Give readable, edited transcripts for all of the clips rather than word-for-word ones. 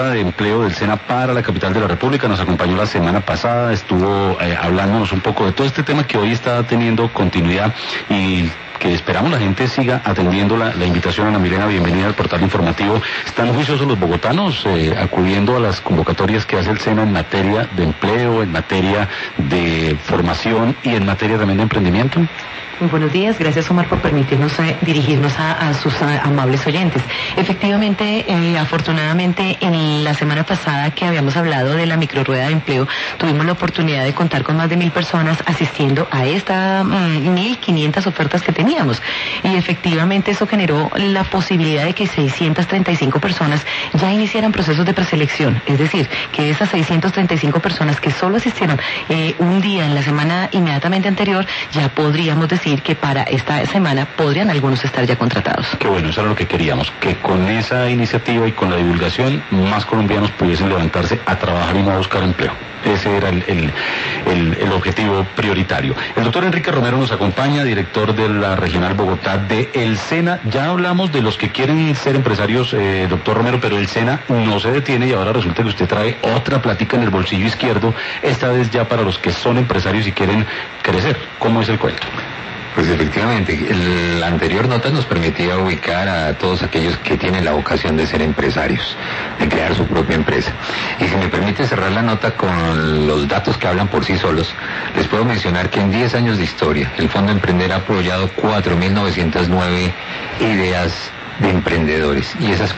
directora de empleo del SENA para la capital de la República, nos acompañó la semana pasada, estuvo hablándonos un poco de todo este tema que hoy está teniendo continuidad y que esperamos la gente siga atendiendo la invitación. Ana Milena, bienvenida al portal informativo. ¿Están juiciosos los bogotanos acudiendo a las convocatorias que hace el SENA en materia de empleo, en materia de formación y en materia también de emprendimiento? Muy buenos días, gracias Omar por permitirnos dirigirnos a sus amables oyentes. Efectivamente, afortunadamente en la semana pasada que habíamos hablado de la microrueda de empleo, tuvimos la oportunidad de contar con más de 1.000 personas asistiendo a estas 1.500 ofertas que teníamos. Y efectivamente eso generó la posibilidad de que 635 personas ya iniciaran procesos de preselección. Es decir, que esas 635 personas que solo asistieron un día en la semana inmediatamente anterior, ya podríamos decir que para esta semana podrían algunos estar ya contratados. Qué bueno, eso era lo que queríamos, que con esa iniciativa y con la divulgación más colombianos pudiesen levantarse a trabajar y no a buscar empleo. Ese era el objetivo prioritario. El doctor Enrique Romero nos acompaña, director de la Regional Bogotá de el SENA. Ya hablamos de los que quieren ser empresarios, doctor Romero, pero el SENA no se detiene y ahora resulta que usted trae otra plática en el bolsillo izquierdo, esta vez ya para los que son empresarios y quieren crecer. ¿Cómo es el cuento? Pues efectivamente, la anterior nota nos permitía ubicar a todos aquellos que tienen la vocación de ser empresarios, de crear su propia empresa. Y si me permite cerrar la nota con los datos que hablan por sí solos, les puedo mencionar que en 10 años de historia, el Fondo Emprender ha apoyado 4.909 ideas de emprendedores, y esas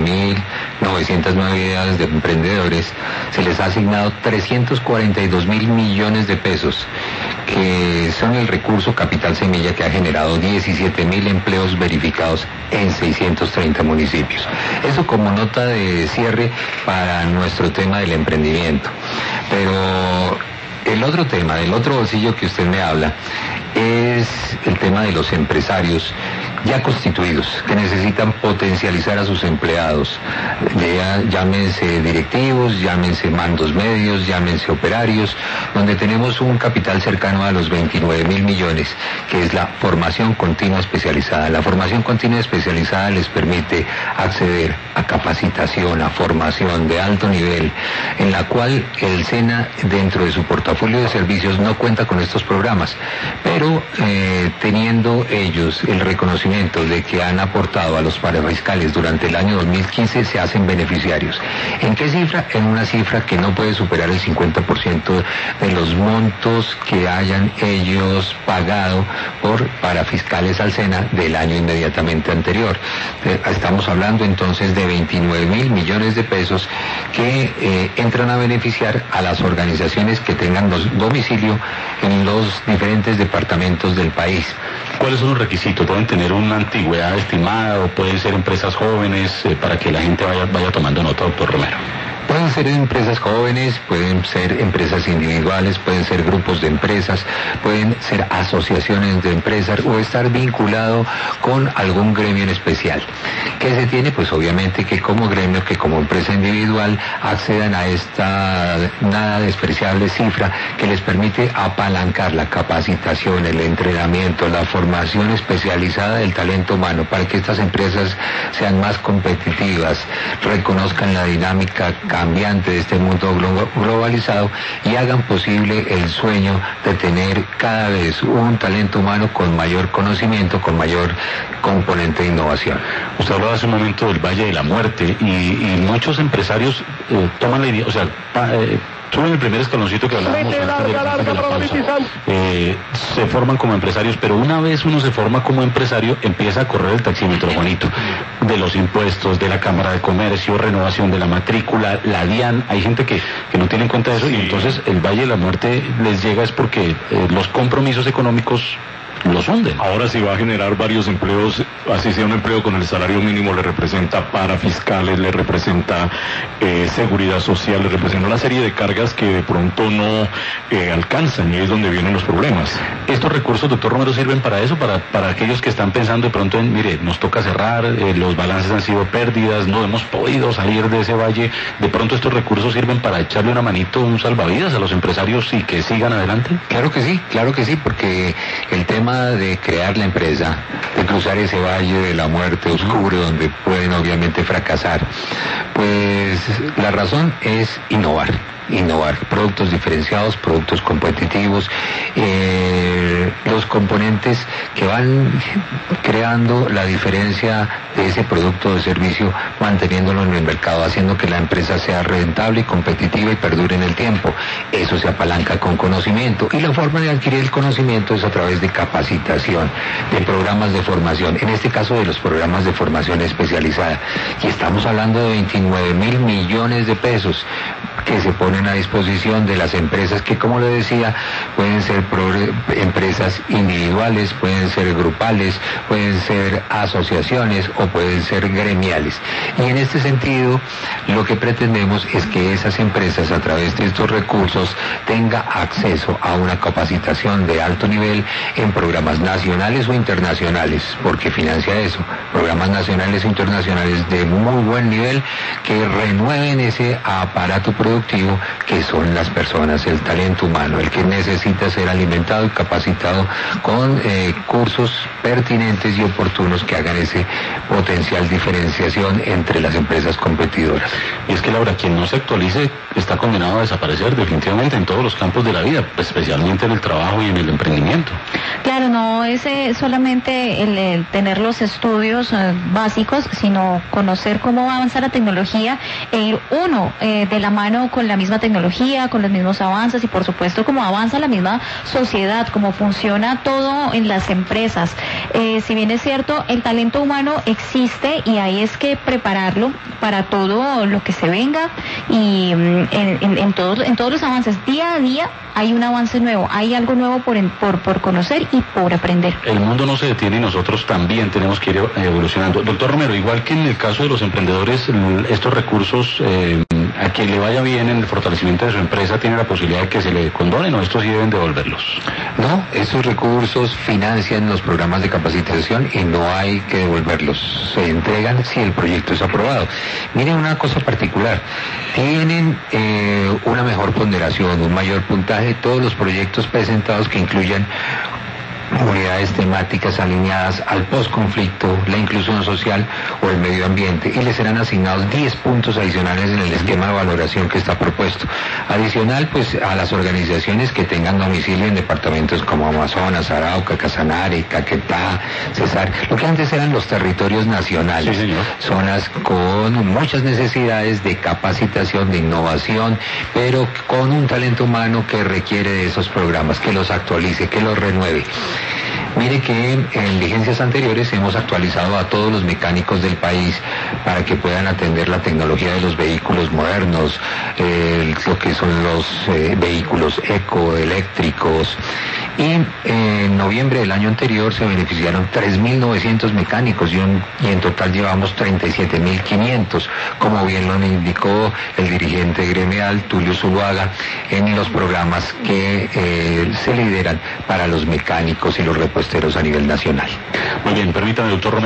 4.909 ideas de emprendedores se les ha asignado 342.000 millones de pesos, que son el recurso capital semilla que ha generado 17.000 empleos verificados en 630 municipios. Eso como nota de cierre para nuestro tema del emprendimiento. Pero el otro tema, del otro bolsillo que usted me habla, es el tema de los empresarios ya constituidos, que necesitan potencializar a sus empleados, llámense directivos, llámense mandos medios, llámense operarios, donde tenemos un capital cercano a los 29.000 millones, que es la formación continua especializada. La formación continua especializada les permite acceder a capacitación, a formación de alto nivel, en la cual el SENA, dentro de su portafolio de servicios, no cuenta con estos programas, pero teniendo ellos el reconocimiento de que han aportado a los parafiscales durante el año 2015, se hacen beneficiarios. ¿En qué cifra? En una cifra que no puede superar el 50% de los montos que hayan ellos pagado por parafiscales al SENA del año inmediatamente anterior. Estamos hablando entonces de 29.000 millones de pesos que entran a beneficiar a las organizaciones que tengan domicilio en los diferentes departamentos del país. ¿Cuáles son los requisitos? ¿Pueden tener una antigüedad estimada o pueden ser empresas jóvenes para que la gente vaya tomando nota, doctor Romero? Pueden ser empresas jóvenes, pueden ser empresas individuales, pueden ser grupos de empresas, pueden ser asociaciones de empresas o estar vinculado con algún gremio en especial. ¿Qué se tiene? Pues obviamente que como gremio, que como empresa individual accedan a esta nada despreciable cifra que les permite apalancar la capacitación, el entrenamiento, la formación especializada del talento humano para que estas empresas sean más competitivas, reconozcan la dinámica cambiante de este mundo globalizado y hagan posible el sueño de tener cada vez un talento humano con mayor conocimiento, con mayor componente de innovación. Usted hablaba hace un momento del Valle de la Muerte y muchos empresarios toman la idea, o sea, suben el primer escaloncito que hablábamos antes de la pausa. Se forman como empresarios, pero una vez uno se forma como empresario, empieza a correr el taxímetro, Juanito, de los impuestos, de la Cámara de Comercio, renovación de la matrícula, la DIAN. Hay gente que no tiene en cuenta eso, y entonces el Valle de la Muerte les llega es porque los compromisos económicos los hunden. Ahora sí va a generar varios empleos, así sea un empleo con el salario mínimo, le representa parafiscales, le representa seguridad social, le representa una serie de cargas que de pronto no alcanzan, y es donde vienen los problemas. ¿Estos recursos, doctor Romero, sirven para eso? Para aquellos que están pensando de pronto en, mire, nos toca cerrar, los balances han sido pérdidas, no hemos podido salir de ese valle, de pronto estos recursos sirven para echarle una manito, un salvavidas a los empresarios y que sigan adelante. Claro que sí, porque el tema de crear la empresa, de cruzar ese valle de la muerte oscuro donde pueden obviamente fracasar, pues la razón es innovar, productos diferenciados, productos competitivos, los componentes que van creando la diferencia de ese producto o servicio, manteniéndolo en el mercado, haciendo que la empresa sea rentable y competitiva y perdure en el tiempo. Eso se apalanca con conocimiento, y la forma de adquirir el conocimiento es a través de capacitación, de programas de formación, en este caso de los programas de formación especializada, y estamos hablando de 29.000 millones de pesos que se ponen a disposición de las empresas que, como le decía, pueden ser empresas individuales, pueden ser grupales, pueden ser asociaciones o pueden ser gremiales. Y en este sentido, lo que pretendemos es que esas empresas, a través de estos recursos, tengan acceso a una capacitación de alto nivel en programas nacionales o internacionales, porque financia eso, programas nacionales o internacionales de muy buen nivel que renueven ese aparato productivo que son las personas, el talento humano, el que necesita ser alimentado y capacitado con cursos pertinentes y oportunos que hagan ese potencial diferenciación entre las empresas competidoras. Y es que, Laura, quien no se actualice está condenado a desaparecer definitivamente en todos los campos de la vida, especialmente en el trabajo y en el emprendimiento. Claro, no es solamente el tener los estudios básicos, sino conocer cómo va a avanzar la tecnología e ir uno de la mano con la misma tecnología, con los mismos avances, y por supuesto cómo avanza la misma sociedad, cómo funciona todo en las empresas. Si bien es cierto, el talento humano existe y hay es que prepararlo para todo lo que se venga, y en todos los avances, día a día hay un avance nuevo, hay algo nuevo por conocer y por aprender. El mundo no se detiene y nosotros también tenemos que ir evolucionando. Doctor Romero, igual que en el caso de los emprendedores, estos recursos, a quien le vaya bien en el fortalecimiento de su empresa, ¿tiene la posibilidad de que se le condonen o estos sí deben devolverlos? No, esos recursos financian los programas de capacitación y no hay que devolverlos. Se entregan si el proyecto es aprobado. Miren una cosa particular, tienen una mejor ponderación, un mayor puntaje todos los proyectos presentados que incluyan unidades temáticas alineadas al postconflicto, la inclusión social o el medio ambiente, y les serán asignados 10 puntos adicionales en el esquema de valoración que está propuesto. Adicional, pues, a las organizaciones que tengan domicilio en departamentos como Amazonas, Arauca, Casanare, Caquetá, Cesar, lo que antes eran los territorios nacionales, sí, zonas con muchas necesidades de capacitación, de innovación, pero con un talento humano que requiere de esos programas, que los actualice, que los renueve. Mire que en vigencias anteriores hemos actualizado a todos los mecánicos del país para que puedan atender la tecnología de los vehículos modernos, lo que son los vehículos ecoeléctricos. Y en noviembre del año anterior se beneficiaron 3.900 mecánicos y en total llevamos 37.500, como bien lo indicó el dirigente gremial Tulio Zuluaga, en los programas que se lideran para los mecánicos y los repuesteros a nivel nacional. Muy bien, permítame, doctor Romero.